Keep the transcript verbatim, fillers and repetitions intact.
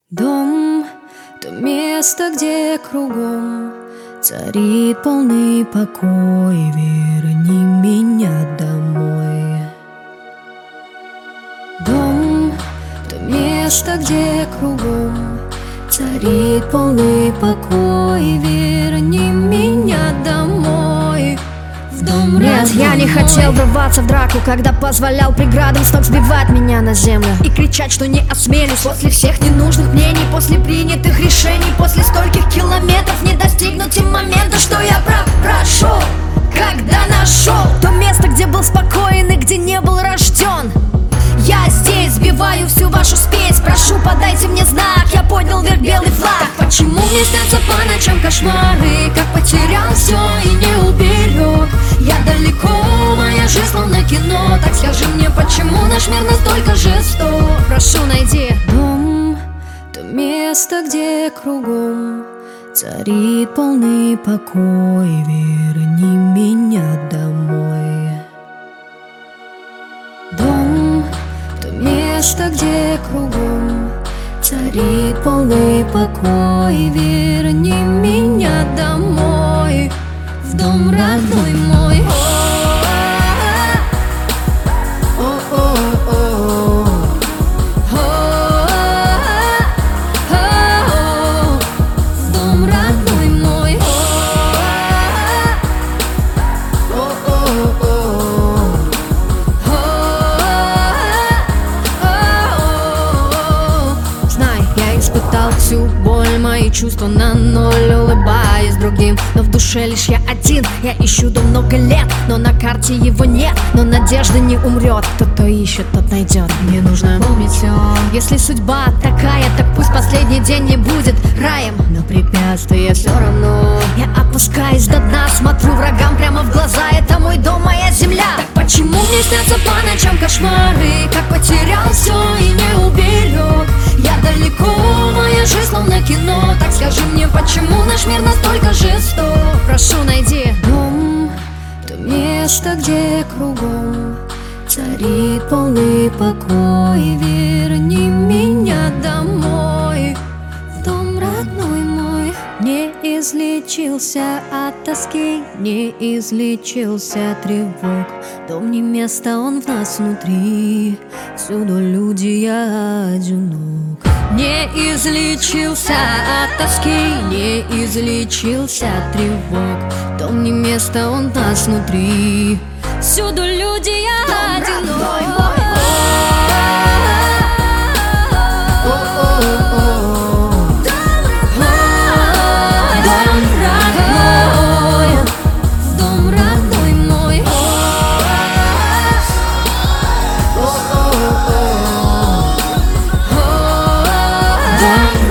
Дом — то место, где кругом царит полный покой. Верни меня домой. Дом — то место, где кругом царит полный покой. Верни меня домой. В дом Нет, я не хотел врываться в драку, когда позволял преградам с ног сбивать меня на землю и кричать, что не осмелюсь. После всех ненужных мнений, после принятых решений, после стольких километров не достигнуть и момента, что я прав прошел, когда нашел то место, где был спокоен и где не был рожден. Я здесь сбиваю всю вашу спесь. Прошу, подайте мне знак, я поднял вверх белый флаг. Так почему мне снятся по ночам кошмары? Как потерял все и не уберег. Я далеко, моя жизнь словно кино. Так скажи мне, почему наш мир настолько жесток? Прошу, найди. Дом — то место, где кругом царит полный покой. Верни меня домой. Дом — то место, где кругом царит полный покой. Верни меня домой. В дом родной мой. Испытал всю боль, мои чувства на ноль, улыбаясь другим, но в душе лишь я один. Я ищу дом много лет, но на карте его нет. Но надежда не умрет, кто-то ищет, тот найдет. Мне нужно помнить все. Если судьба такая, так пусть последний день не будет раем. Но препятствия все равно. Я опускаюсь до дна, смотрю врагам прямо в глаза. Это мой дом, моя земля. Так почему мне снятся по ночам кошмары? Как потерял все и не уберег. Я далеко, моя жизнь словно кино. Так скажи мне, почему наш мир настолько жесток? Прошу, найди. Дом — то место, где кругом царит полный покой. Верни меня домой. В дом родной мой. Не излечился от тоски, не излечился от тревог. Дом не место, он в нас внутри. Всюду люди, я одинок. Не излечился от тоски, не излечился от тревог. Дом не место, он в нас внутри. Всюду люди, я одинок. Дом